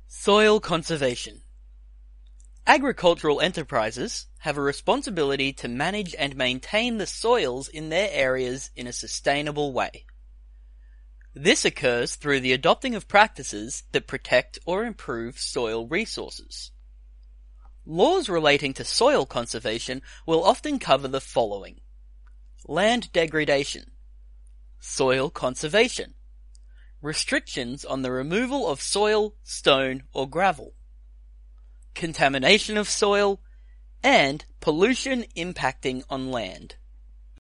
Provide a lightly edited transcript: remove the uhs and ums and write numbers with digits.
Soil conservation. Agricultural enterprises have a responsibility to manage and maintain the soils in their areas in a sustainable way. This occurs through the adopting of practices that protect or improve soil resources. Laws relating to soil conservation will often cover the following: land degradation, soil conservation, restrictions on the removal of soil, stone, or gravel, contamination of soil, and pollution impacting on land.